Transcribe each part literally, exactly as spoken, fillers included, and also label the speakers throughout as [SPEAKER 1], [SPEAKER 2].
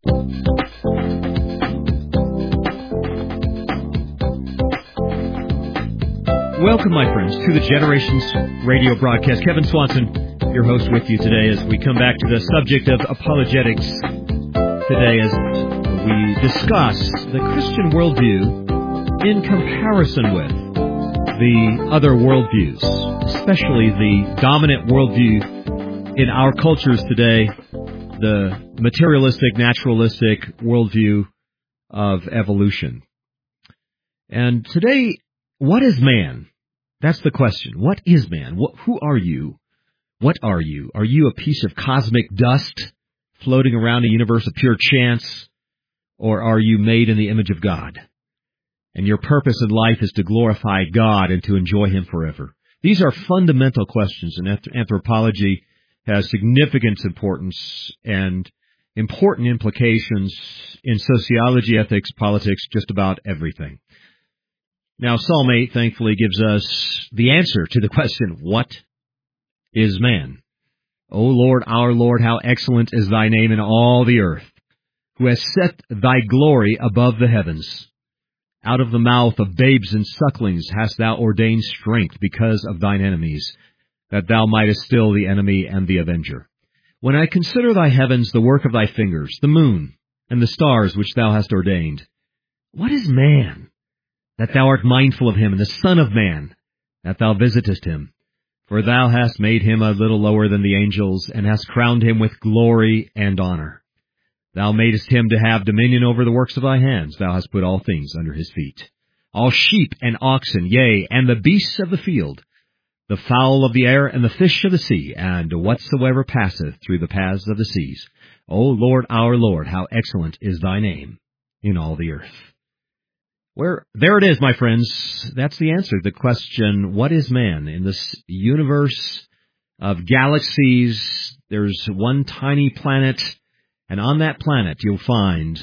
[SPEAKER 1] Welcome, my friends, to the Generations radio broadcast. Kevin Swanson, your host, with you today as we come back to the subject of apologetics today as we discuss the Christian worldview in comparison with the other worldviews, especially the dominant worldview in our cultures today, the materialistic, naturalistic worldview of evolution. And today, what is man? That's the question. What is man? What, who are you? What are you? Are you a piece of cosmic dust floating around a universe of pure chance? Or are you made in the image of God? And your purpose in life is to glorify God and to enjoy Him forever. These are fundamental questions, and anthropology has significant importance and important implications in sociology, ethics, politics, just about everything. Now, Psalm eight, thankfully, gives us the answer to the question, what is man? O Lord, our Lord, how excellent is thy name in all the earth, who has set thy glory above the heavens. Out of the mouth of babes and sucklings hast thou ordained strength because of thine enemies, that thou mightest still the enemy and the avenger. When I consider thy heavens, the work of thy fingers, the moon, and the stars which thou hast ordained, what is man, that thou art mindful of him, and the Son of Man, that thou visitest him? For thou hast made him a little lower than the angels, and hast crowned him with glory and honor. Thou madest him to have dominion over the works of thy hands. Thou hast put all things under his feet. All sheep and oxen, yea, and the beasts of the field, the fowl of the air, and the fish of the sea, and whatsoever passeth through the paths of the seas. O Lord, our Lord, how excellent is thy name in all the earth. Where, there it is, my friends. That's the answer to the question, what is man? In this universe of galaxies, there's one tiny planet, and on that planet you'll find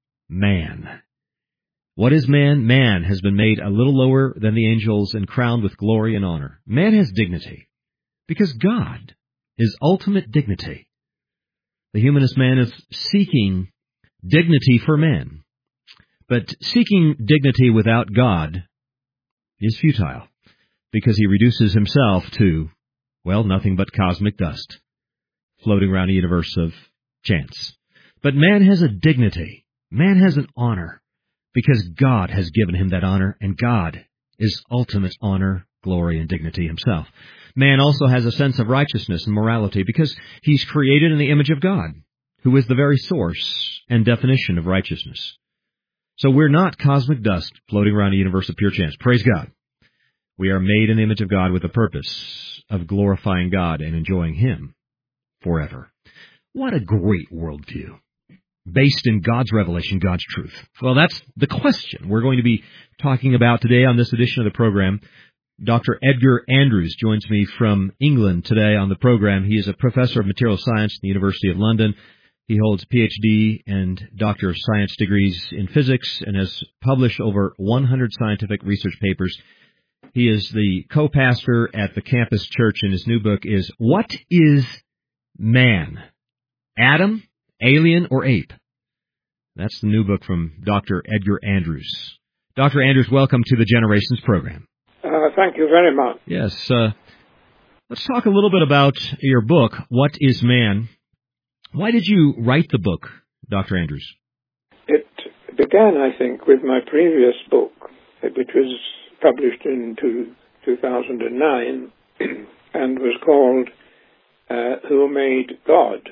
[SPEAKER 1] man. What is man? Man has been made a little lower than the angels and crowned with glory and honor. Man has dignity because God is ultimate dignity. The humanist man is seeking dignity for man. But seeking dignity without God is futile, because he reduces himself to, well, nothing but cosmic dust, floating around a universe of chance. But man has a dignity. Man has an honor, because God has given him that honor, and God is ultimate honor, glory, and dignity himself. Man also has a sense of righteousness and morality, because he's created in the image of God, who is the very source and definition of righteousness. So we're not cosmic dust floating around a universe of pure chance. Praise God. We are made in the image of God with the purpose of glorifying God and enjoying Him forever. What a great worldview, based in God's revelation, God's truth. Well, that's the question we're going to be talking about today on this edition of the program. Doctor Edgar Andrews joins me from England today on the program. He is a professor of material science at the University of London. He holds a P H D and Doctor of Science degrees in physics and has published over one hundred scientific research papers. He is the co-pastor at the campus church, and his new book is What is Man? Adam, Alien, or Ape? That's the new book from Doctor Edgar Andrews. Doctor Andrews, welcome to the Generations program.
[SPEAKER 2] Uh, thank you very much.
[SPEAKER 1] Yes. Uh, let's talk a little bit about your book, What is Man? Why did you write the book, Doctor Andrews?
[SPEAKER 2] It began, I think, with my previous book, which was published in two thousand nine and was called uh, Who Made God?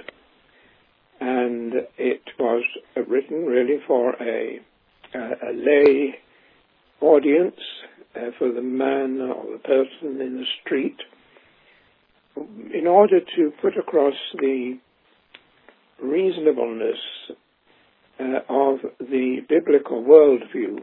[SPEAKER 2] And it was written really for a, a, a lay audience, uh, for the man or the person in the street, in order to put across the reasonableness uh, of the biblical worldview.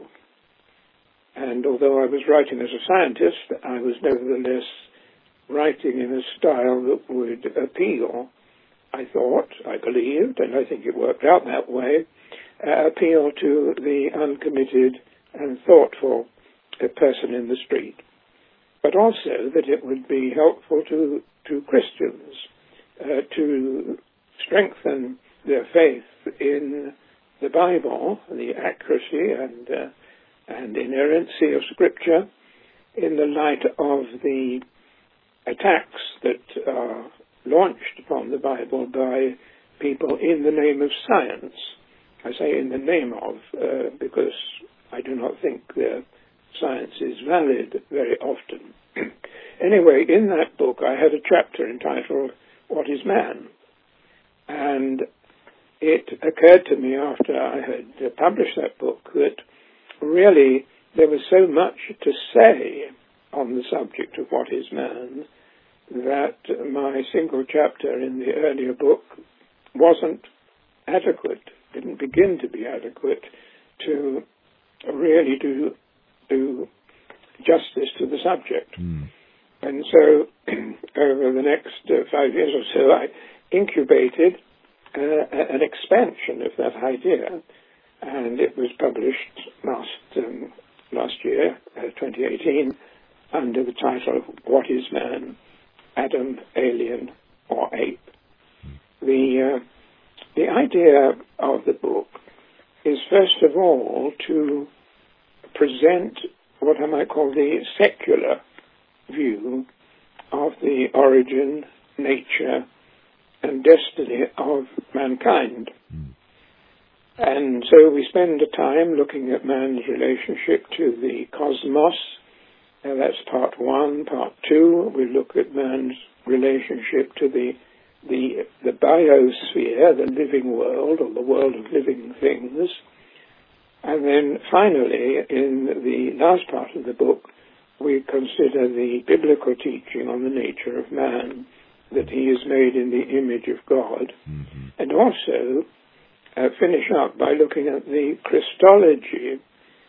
[SPEAKER 2] And although I was writing as a scientist, I was nevertheless writing in a style that would appeal, I thought, I believed, and I think it worked out that way, uh, appeal to the uncommitted and thoughtful uh, person in the street. But also that it would be helpful to, to Christians uh, to strengthen their faith in the Bible, the accuracy and uh, and inerrancy of Scripture, in the light of the attacks that are launched upon the Bible by people in the name of science. I say in the name of, uh, because I do not think their science is valid very often. Anyway, in that book I had a chapter entitled, What is Man? And it occurred to me after I had published that book that really there was so much to say on the subject of what is man that my single chapter in the earlier book wasn't adequate, didn't begin to be adequate to really do, do justice to the subject. Mm. And so over the next uh, five years or so I incubated uh, an expansion of that idea, and it was published last um, last year, uh, twenty eighteen, under the title of What is Man? Adam, Alien, or Ape? The uh, the idea of the book is first of all to present what I might call the secular view of the origin, nature, and destiny of mankind. Mm. And so we spend a time looking at man's relationship to the cosmos. Uh, that's part one. Part two, we look at man's relationship to the the the biosphere, the living world, or the world of living things. And then finally, in the last part of the book, we consider the biblical teaching on the nature of man, that he is made in the image of God, mm-hmm. and also uh, finish up by looking at the Christology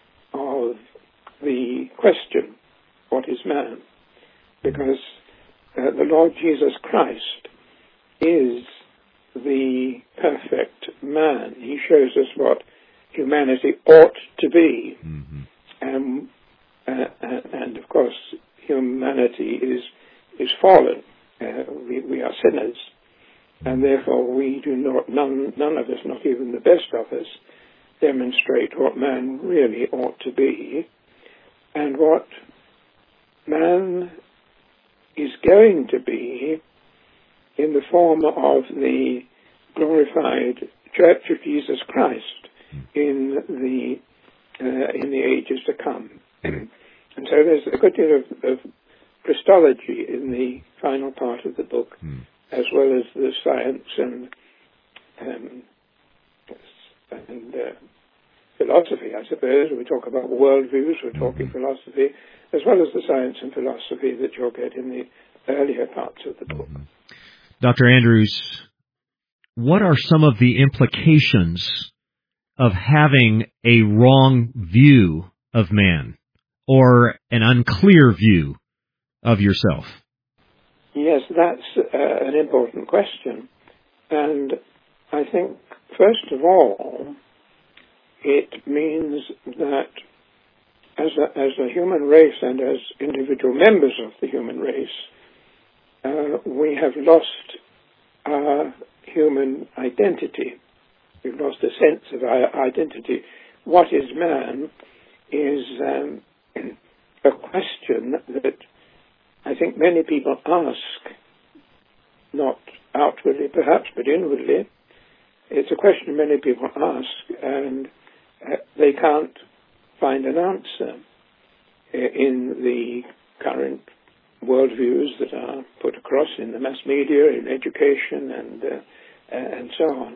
[SPEAKER 2] of the question, what is man? Because uh, the Lord Jesus Christ is the perfect man. He shows us what humanity ought to be. Mm-hmm. Um, uh, and, of course, humanity is is fallen. Uh, we, we are sinners. And therefore we do not, none, none of us, not even the best of us, demonstrate what man really ought to be and what man is going to be in the form of the glorified Church of Jesus Christ in the uh, in the ages to come. And so there's a good deal of, of Christology in the final part of the book, mm. as well as the science and um, and uh, philosophy, I suppose. We talk about worldviews, we're talking mm-hmm. philosophy, as well as the science and philosophy that you'll get in the earlier parts of the book. Mm-hmm.
[SPEAKER 1] Doctor Andrews, what are some of the implications of having a wrong view of man, or an unclear view of yourself?
[SPEAKER 2] Yes, that's uh, an important question. And I think, first of all, it means that as a, as a human race and as individual members of the human race, uh, we have lost our human identity. We've lost a sense of our identity. What is man is um, a question that I think many people ask, not outwardly perhaps, but inwardly. It's a question many people ask, and uh, they can't find an answer in the current worldviews that are put across in the mass media, in education, and uh, and so on.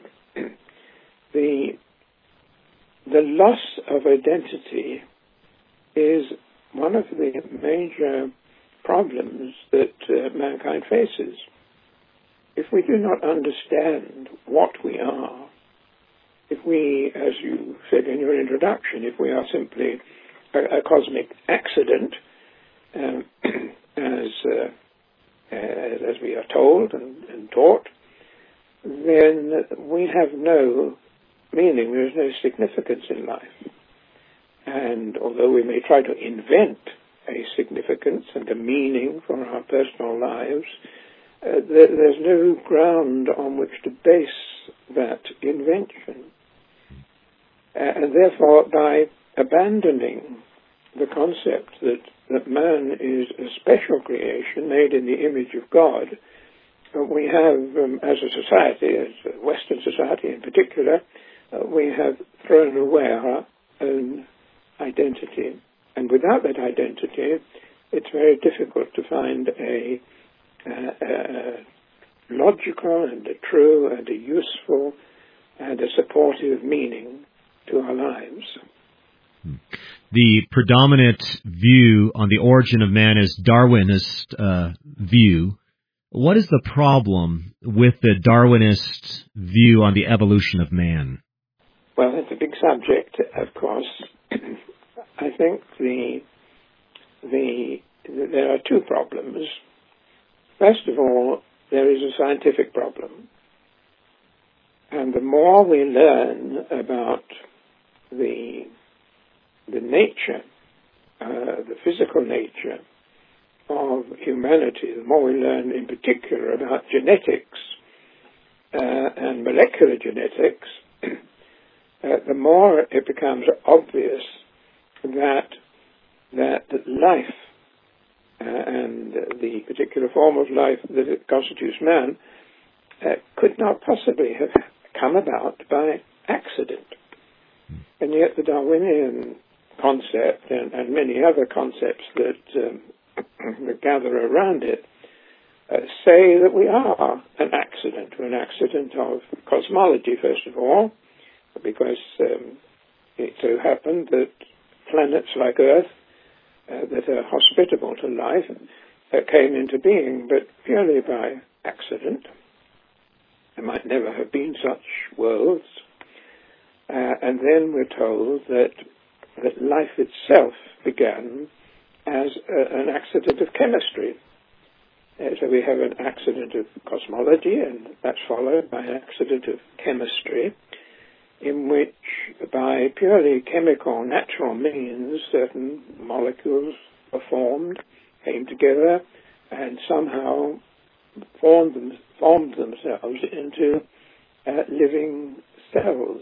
[SPEAKER 2] The the loss of identity is one of the major problems that uh, mankind faces. If we do not understand what we are, if we, as you said in your introduction, if we are simply a, a cosmic accident, um, as, uh, as as we are told and, and taught, then we have no meaning, there is no significance in life. And although we may try to invent a significance and a meaning for our personal lives, uh, there, there's no ground on which to base that invention. Uh, and therefore, by abandoning the concept that, that man is a special creation made in the image of God, uh, we have, um, as a society, as a Western society in particular, uh, we have thrown away our own identity. And without that identity, it's very difficult to find a, a, a logical and a true and a useful and a supportive meaning to our lives.
[SPEAKER 1] The predominant view on the origin of man is Darwinist uh, view. What is the problem with the Darwinist view on the evolution of man?
[SPEAKER 2] Well, it's a big subject, of course. I think the the there are two problems. First of all, there is a scientific problem. And the more we learn about the the nature, uh, the physical nature of humanity, the more we learn in particular about genetics uh, and molecular genetics, uh, the more it becomes obvious that that life uh, and the particular form of life that it constitutes man uh, could not possibly have come about by accident. And yet the Darwinian concept and, and many other concepts that, um, that gather around it uh, say that we are an accident. We're an accident of cosmology, first of all, because um, it so happened that planets like Earth uh, that are hospitable to life uh, came into being, but purely by accident. There might never have been such worlds. Uh, and then we're told that that life itself began as a, an accident of chemistry. Uh, so we have an accident of cosmology, and that's followed by an accident of chemistry, in which, by purely chemical, natural means, certain molecules were formed, came together, and somehow formed, them, formed themselves into uh, living cells.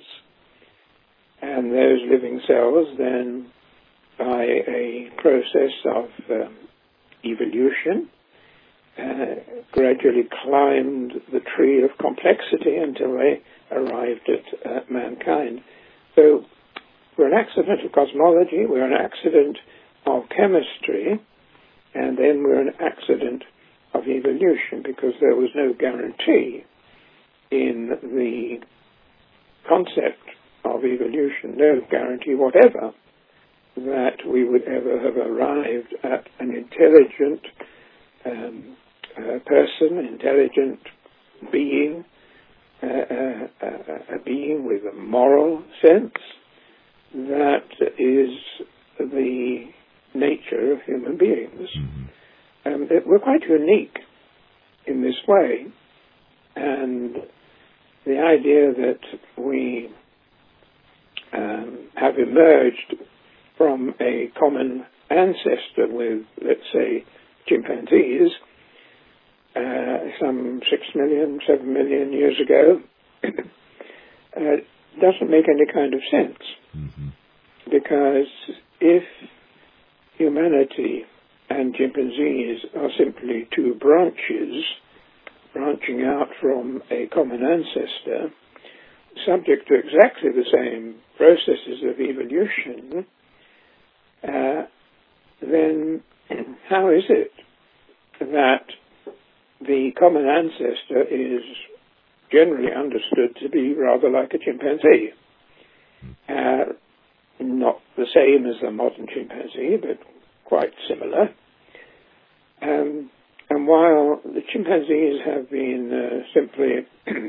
[SPEAKER 2] And those living cells then, by a process of um, evolution, uh, gradually climbed the tree of complexity until they arrived at uh, mankind. So we're an accident of cosmology, we're an accident of chemistry, and then we're an accident of evolution, because there was no guarantee in the concept of evolution, no guarantee whatever that we would ever have arrived at an intelligent um, uh, person, intelligent being, uh, uh, uh, a being with a moral sense that is the nature of human beings. Mm-hmm. Um, it, we're quite unique in this way, and the idea that we Um, have emerged from a common ancestor with, let's say, chimpanzees uh, some six million, seven million years ago, uh, doesn't make any kind of sense. Mm-hmm. Because if humanity and chimpanzees are simply two branches branching out from a common ancestor, subject to exactly the same processes of evolution, uh, then how is it that the common ancestor is generally understood to be rather like a chimpanzee? Uh, not the same as the modern chimpanzee, but quite similar. Um, and while the chimpanzees have been uh, simply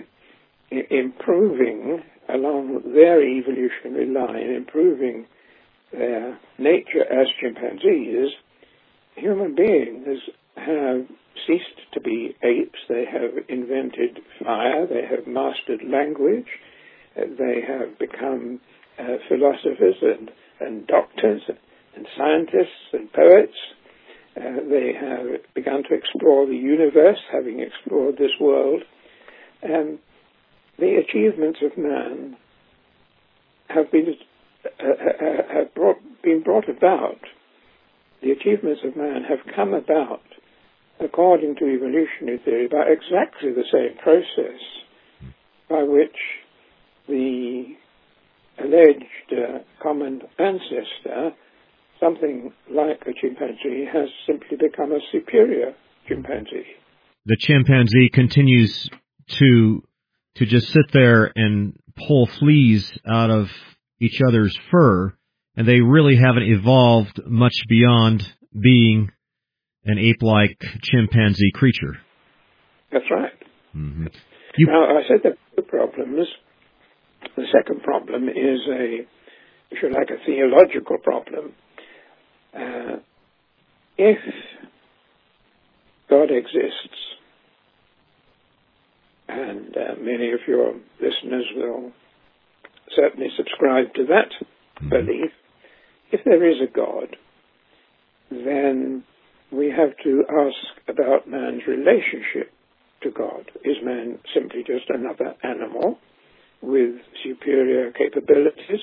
[SPEAKER 2] improving along their evolutionary line, improving their nature as chimpanzees, human beings have ceased to be apes. They have invented fire, they have mastered language, they have become uh, philosophers and, and doctors and scientists and poets, Uh, they have begun to explore the universe, having explored this world. And the achievements of man have been uh, have brought, been brought about. The achievements of man have come about, according to evolutionary theory, by exactly the same process by which the alleged uh, common ancestor, something like a chimpanzee, has simply become a superior chimpanzee.
[SPEAKER 1] The chimpanzee continues to to just sit there and pull fleas out of each other's fur, and they really haven't evolved much beyond being an ape-like chimpanzee creature.
[SPEAKER 2] That's right.
[SPEAKER 1] Mm-hmm. You...
[SPEAKER 2] Now, I said that the problems, the second problem is a, if you like, a theological problem. Uh, if God exists, and uh, many of your listeners will certainly subscribe to that mm-hmm. belief, if there is a God, then we have to ask about man's relationship to God. Is man simply just another animal with superior capabilities,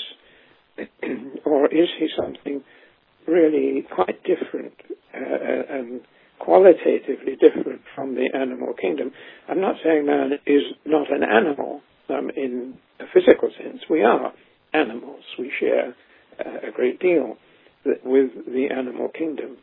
[SPEAKER 2] or is he something really quite different uh, and qualitatively different from the animal kingdom? I'm not saying man is not an animal um, in a physical sense. We are animals. We share uh, a great deal with the animal kingdom.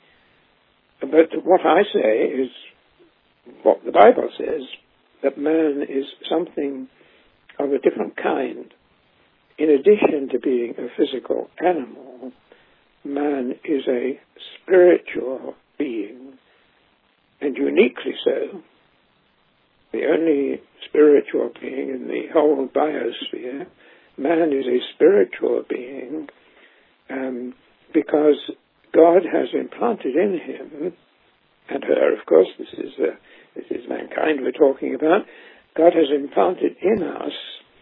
[SPEAKER 2] But what I say is what the Bible says, that man is something of a different kind. In addition to being a physical animal, man is a spiritual being, and uniquely so. The only spiritual being in the whole biosphere. Man is a spiritual being um, because God has implanted in him, and her, of course, this is uh, this is mankind we're talking about. God has implanted in us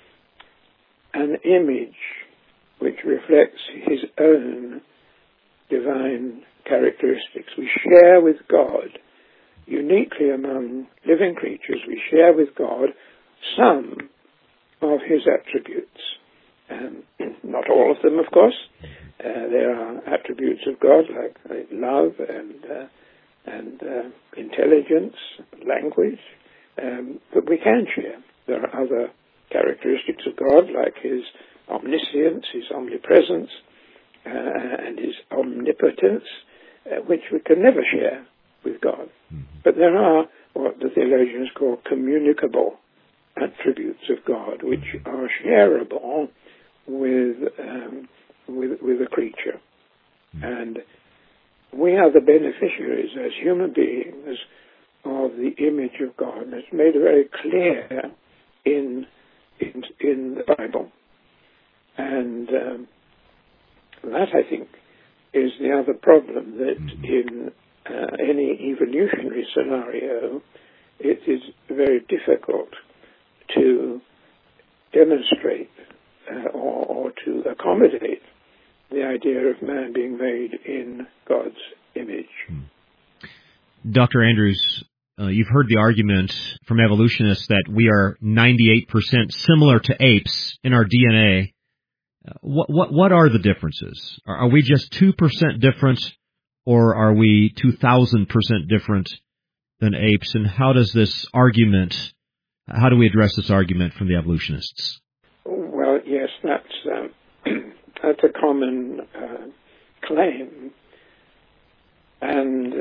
[SPEAKER 2] an image which reflects his own divine characteristics. We share with God, uniquely among living creatures, we share with God some of his attributes. Um, not all of them, of course. Uh, there are attributes of God like uh, love and uh, and uh, intelligence, language, um, but we can share. There are other characteristics of God like his omniscience, his omnipresence, uh, and his omnipotence, uh, which we can never share with God. Mm-hmm. But there are what the theologians call communicable attributes of God, which are shareable with um, with with a creature. Mm-hmm. And we are the beneficiaries as human beings of the image of God. And it's made very clear in in, in the Bible. And um, that, I think, is the other problem, that mm-hmm. in uh, any evolutionary scenario, it is very difficult to demonstrate uh, or, or to accommodate the idea of man being made in God's image.
[SPEAKER 1] Doctor Andrews, uh, you've heard the argument from evolutionists that we are ninety-eight percent similar to apes in our D N A. Uh, what, what, what are the differences? Are, are we just two percent different, or are we two thousand percent different than apes? And how does this argument, how do we address this argument from the evolutionists?
[SPEAKER 2] Well, yes, that's... Um, That's a common uh, claim, and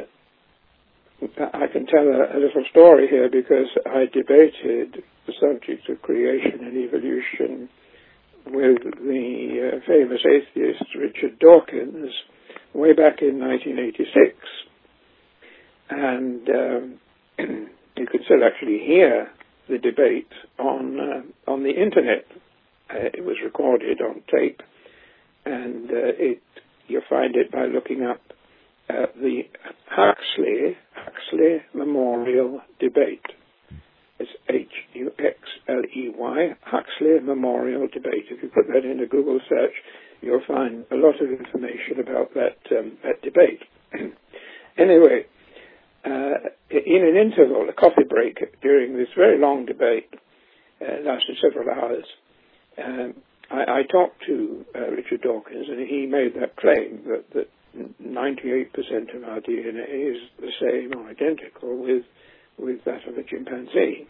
[SPEAKER 2] I can tell a, a little story here because I debated the subject of creation and evolution with the uh, famous atheist Richard Dawkins way back in nineteen eighty-six, and um, you can still actually hear the debate on uh, on the internet. Uh, it was recorded on tape. And uh, it, you'll find it by looking up uh, the Huxley, Huxley Memorial Debate. It's H U X L E Y, Huxley Memorial Debate. If you put that in a Google search, you'll find a lot of information about that, um, that debate. anyway, uh, in an interval, a coffee break during this very long debate, uh, lasted several hours, um, I, I talked to uh, Richard Dawkins, and he made that claim that, that ninety-eight percent of our D N A is the same or identical with with that of a chimpanzee.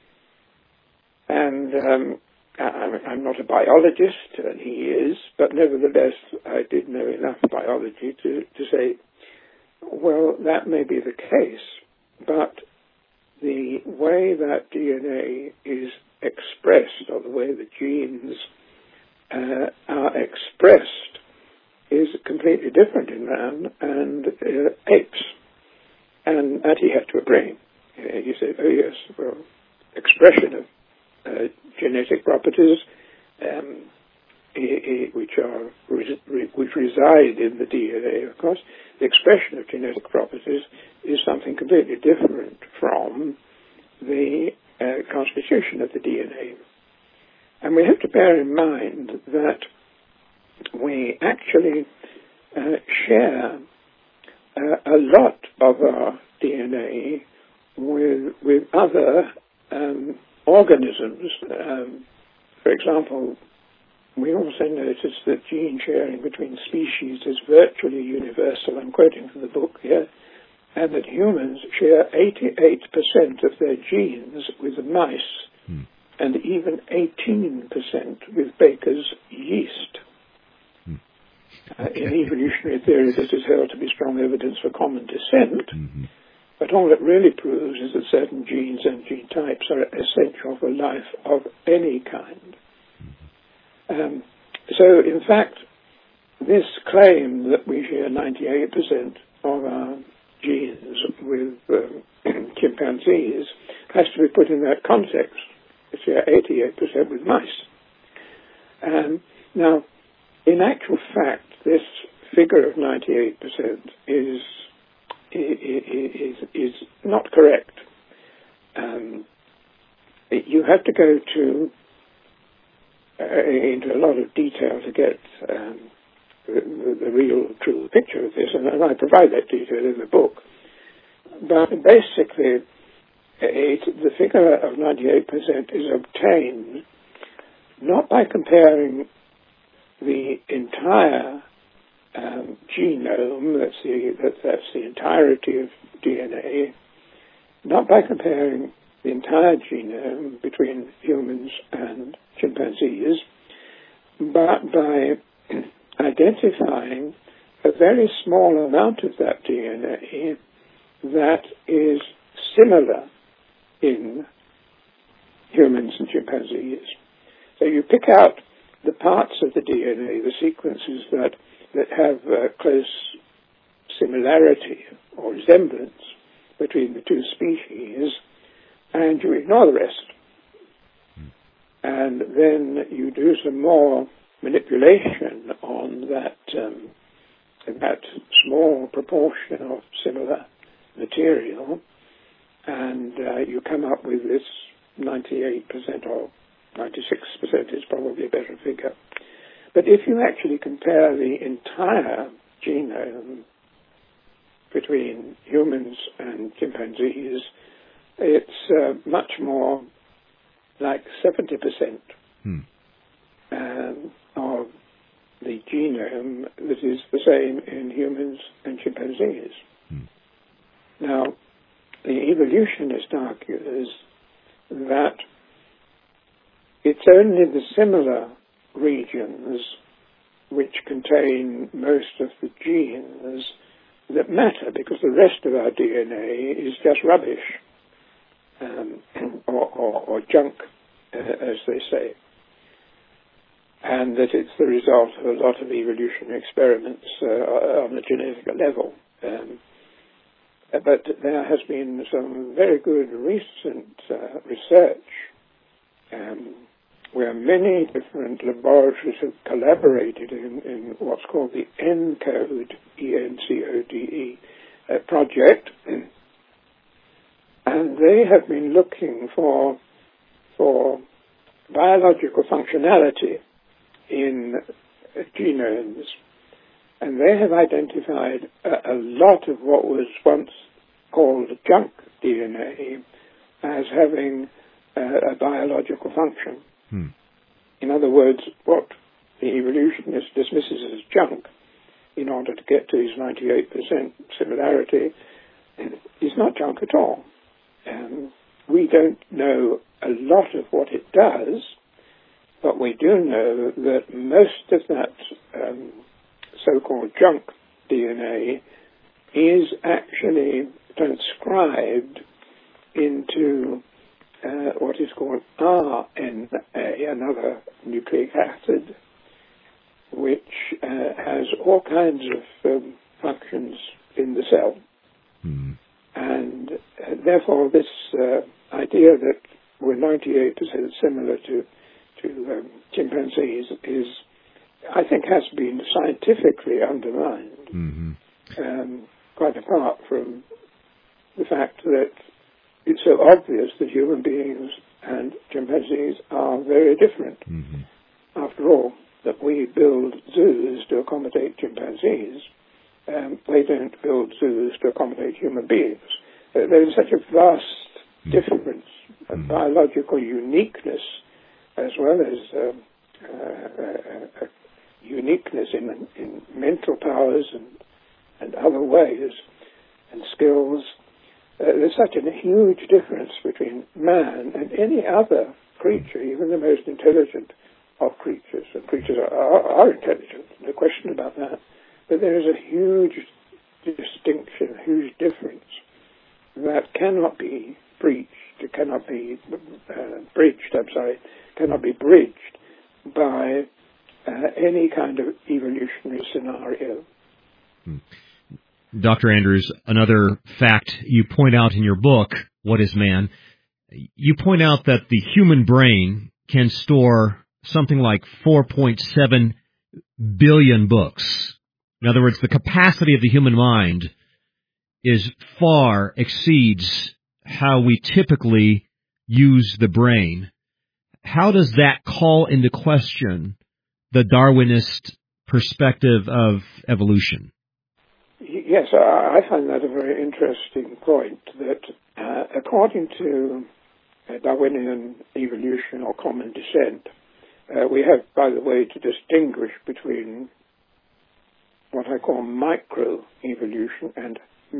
[SPEAKER 2] And um, I, I'm not a biologist, and he is, but nevertheless, I did know enough biology to, to say, well, that may be the case, but the way that D N A is expressed, or the way the genes uh, are expressed, is completely different in man and uh, apes. And that he had to agree. Uh, he said, oh yes, well, expression of uh, genetic properties, um, he, he, which are re- which reside in the D N A, of course, the expression of genetic properties is something completely different from the uh, constitution of the D N A. And we have to bear in mind that we actually uh, share uh, a lot of our D N A with with other um, organisms. Um, for example, we also notice that gene sharing between species is virtually universal. I'm quoting from the book here, and that humans share eighty-eight percent of their genes with mice, hmm. and even eighteen percent with Baker's yeast. Uh, in evolutionary theory, this is held to be strong evidence for common descent, mm-hmm. but all it really proves is that certain genes and gene types are essential for life of any kind. Mm-hmm. Um, so, in fact, this claim that we share ninety-eight percent of our genes with um, chimpanzees has to be put in that context. We share eighty-eight percent with mice. Um, now, in actual fact, this figure of ninety-eight percent is, is, is not correct. Um, you have to go to uh, into a lot of detail to get um, the, the real true picture of this, and, and I provide that detail in the book. But basically, it, the figure of ninety-eight percent is obtained not by comparing the entire um, genome, that's the, that, that's the entirety of D N A, not by comparing the entire genome between humans and chimpanzees, but by identifying a very small amount of that D N A that is similar in humans and chimpanzees. So you pick out the parts of the D N A, the sequences that, that have uh, close similarity or resemblance between the two species, and you ignore the rest. And then you do some more manipulation on that, um, that small proportion of similar material, and uh, you come up with this ninety-eight percent or ninety-six percent is probably a better figure. But if you actually compare the entire genome between humans and chimpanzees, it's uh, much more like seventy percent hmm. um, of the genome that is the same in humans and chimpanzees. Hmm. Now, the evolutionist argues that it's only the similar regions which contain most of the genes that matter, because the rest of our D N A is just rubbish, um, or, or, or junk, uh, as they say, and that it's the result of a lot of evolutionary experiments uh, on the genetic level. Um, but there has been some very good recent uh, research um, where many different laboratories have collaborated in, in what's called the ENCODE, E N C O D E, uh, project, and they have been looking for for biological functionality in uh, genomes. And they have identified a, a lot of what was once called junk D N A as having uh, a biological function.
[SPEAKER 1] Hmm.
[SPEAKER 2] In other words, what the evolutionist dismisses as junk in order to get to his ninety-eight percent similarity is not junk at all. Um, we don't know a lot of what it does, but we do know that most of that um, so-called junk D N A is actually transcribed into uh, what is called R N A, another nucleic acid, which uh, has all kinds of um, functions in the cell.
[SPEAKER 1] Hmm.
[SPEAKER 2] And uh, therefore this uh, idea that we're ninety-eight percent similar to, to um, chimpanzees is, I think, has been scientifically undermined,
[SPEAKER 1] Mm-hmm.
[SPEAKER 2] um, quite apart from the fact that it's so obvious that human beings and chimpanzees are very different.
[SPEAKER 1] Mm-hmm.
[SPEAKER 2] After all, that we build zoos to accommodate chimpanzees, um, they don't build zoos to accommodate human beings. Uh, there's such a vast mm-hmm. difference, a mm-hmm. biological uniqueness, as well as um, uh, uh, uh, uniqueness in, in mental powers and, and other ways and skills. Uh, there's such a huge difference between man and any other creature, even the most intelligent of creatures. And creatures are, are, are intelligent, no question about that. But there is a huge distinction, a huge difference that cannot be breached, it cannot be uh, bridged, I'm sorry, cannot be bridged by uh, any kind of evolutionary scenario.
[SPEAKER 1] Hmm. Doctor Andrews, another fact you point out in your book, What is Man? You point out that the human brain can store something like four point seven billion books. In other words, the capacity of the human mind is far exceeds how we typically use the brain. How does that call into question the Darwinist perspective of evolution?
[SPEAKER 2] Yes, I find that a very interesting point, that uh, according to uh, Darwinian evolution or common descent, uh, we have, by the way, to distinguish between what I call microevolution and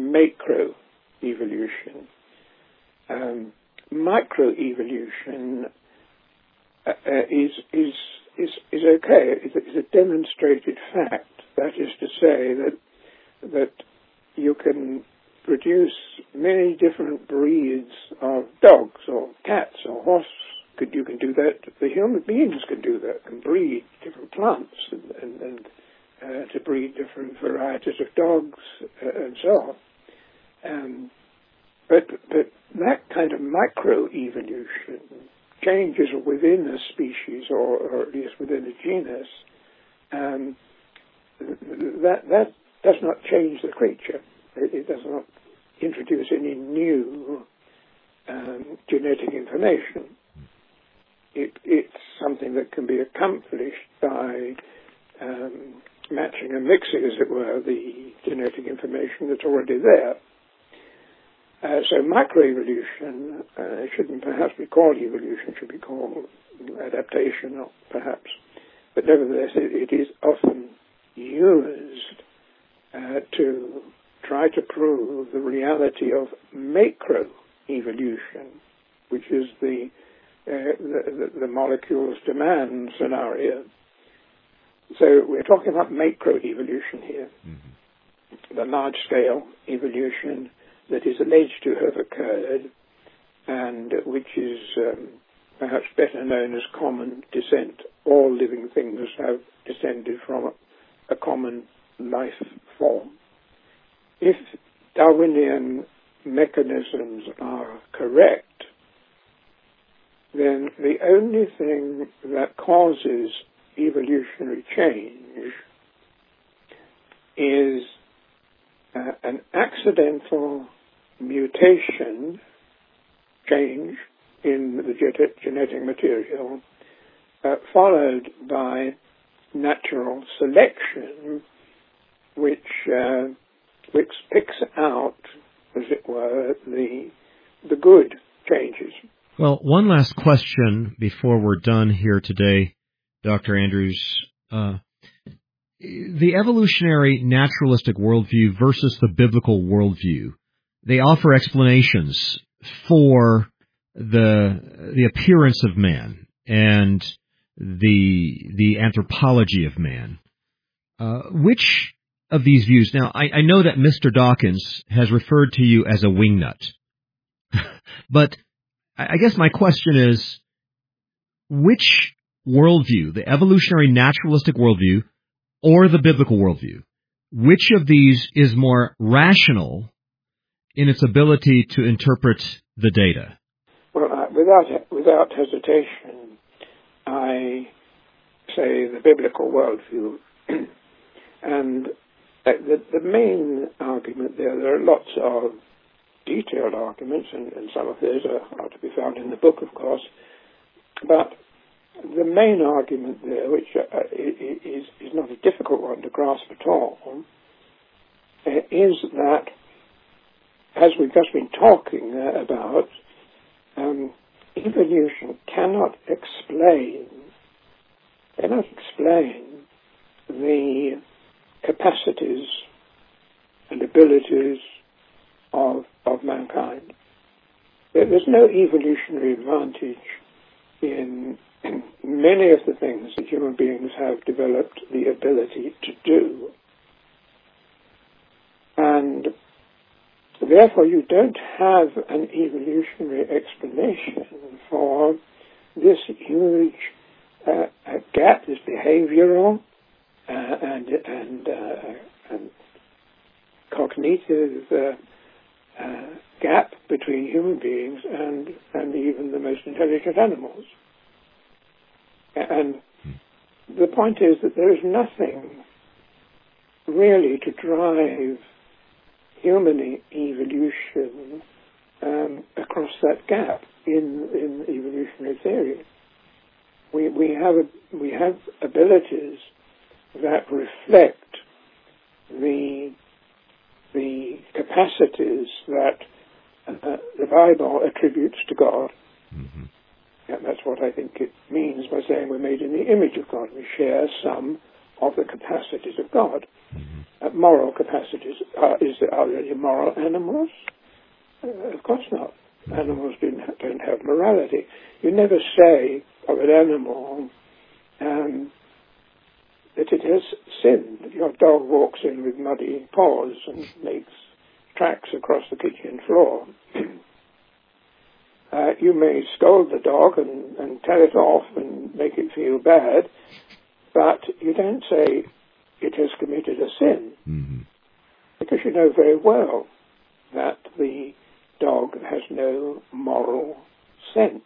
[SPEAKER 2] macroevolution. Um, microevolution uh, uh, is, is, is, is okay, it's a, it's a demonstrated fact. That is to say that that you can produce many different breeds of dogs or cats or horses. Could, you can do that. The human beings can do that, can breed different plants and, and, and uh, to breed different varieties of dogs uh, and so on. Um, but, but that kind of microevolution, changes within a species or, or at least within a genus, um, that that does not change the creature. It, it does not introduce any new um, genetic information. It, it's something that can be accomplished by um, matching and mixing, as it were, the genetic information that's already there. Uh, so microevolution uh, shouldn't perhaps be called evolution, should be called adaptation, or perhaps. But nevertheless, it, it is often used Uh, to try to prove the reality of macroevolution, which is the, uh, the, the molecules to man scenario. So we're talking about macroevolution here, mm-hmm. the large-scale evolution that is alleged to have occurred and which is um, perhaps better known as common descent. All living things have descended from a, a common life form. If Darwinian mechanisms are correct, then the only thing that causes evolutionary change is uh, an accidental mutation, change in the ge- genetic material, uh, followed by natural selection uh, which picks out, as it were, the the good changes.
[SPEAKER 1] Well, one last question before we're done here today, Doctor Andrews. Uh, the evolutionary naturalistic worldview versus the biblical worldview, they offer explanations for the the appearance of man and the the anthropology of man. Uh, which of these views? Now, I, I know that Mister Dawkins has referred to you as a wingnut, but I guess my question is, which worldview, the evolutionary naturalistic worldview or the biblical worldview, which of these is more rational in its ability to interpret the data?
[SPEAKER 2] Well, uh, without without hesitation, I say the biblical worldview. And the, the main argument there, there are lots of detailed arguments, and, and some of those are, are to be found in the book, of course. But the main argument there, which uh, is, is not a difficult one to grasp at all, uh, is that, as we've just been talking uh, about, um, evolution cannot explain, cannot explain the capacities and abilities of of mankind. There's no evolutionary advantage in, in many of the things that human beings have developed the ability to do. And therefore you don't have an evolutionary explanation for this huge uh, gap, this behavioral Uh, and and, uh, and cognitive uh, uh, gap between human beings and and even the most intelligent animals. And the point is that there is nothing really to drive human evolution um, across that gap in in evolutionary theory. We we have a, we have abilities that reflect the the capacities that uh, the Bible attributes to God. Mm-hmm. And that's what I think it means by saying we're made in the image of God. We share some of the capacities of God. Mm-hmm. Uh, moral capacities. Uh, is there, are there any moral animals? Uh, of course not. Mm-hmm. Animals don't, don't have morality. You never say of an animal um, that it has sinned. Your dog walks in with muddy paws and makes tracks across the kitchen floor. uh, you may scold the dog and, and tell it off and make it feel bad, but you don't say it has committed a sin, mm-hmm. because you know very well that the dog has no moral sense.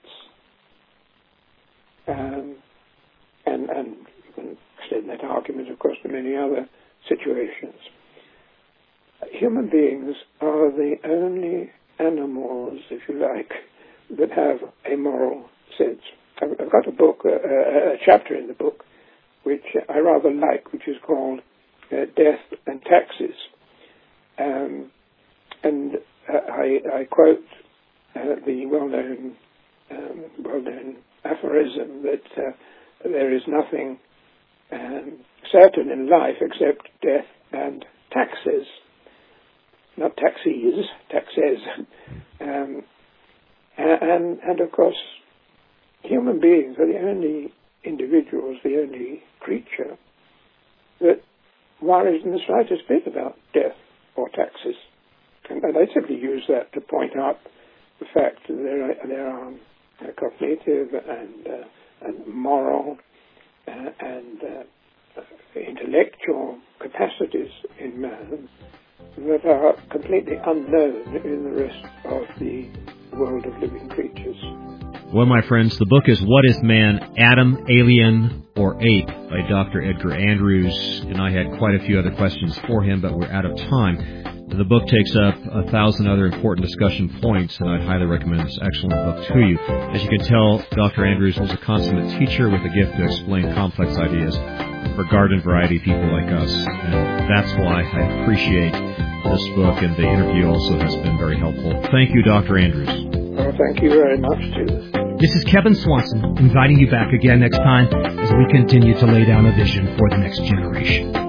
[SPEAKER 2] Um, and, and you can extend that argument, of course, to many other situations. Human beings are the only animals, if you like, that have a moral sense. I've, I've got a book, uh, a chapter in the book, which I rather like, which is called uh, Death and Taxes. Um, and uh, I, I quote uh, the well-known, um, well-known aphorism that uh, there is nothing um, certain in life except death and taxes. Not taxis, taxes. Um, and, and of course, human beings are the only individuals, the only creature that worries in the slightest bit about death or taxes. And, and I simply use that to point out the fact that there are, there are uh, cognitive and, uh, and moral uh, and uh, intellectual capacities in man that are completely unknown in the rest of the world of living creatures.
[SPEAKER 1] Well, my friends, the book is What is Man, Adam, Alien, or Ape by Doctor Edgar Andrews, and I had quite a few other questions for him, but we're out of time. The book takes up a thousand other important discussion points, and I'd highly recommend this excellent book to you. As you can tell, Doctor Andrews was a consummate teacher with a gift to explain complex ideas for garden variety people like us. And that's why I appreciate this book, and the interview also has been very helpful. Thank you, Doctor Andrews.
[SPEAKER 2] Well, thank you very much, too.
[SPEAKER 3] This is Kevin Swanson, inviting you back again next time as we continue to lay down a vision for the next generation.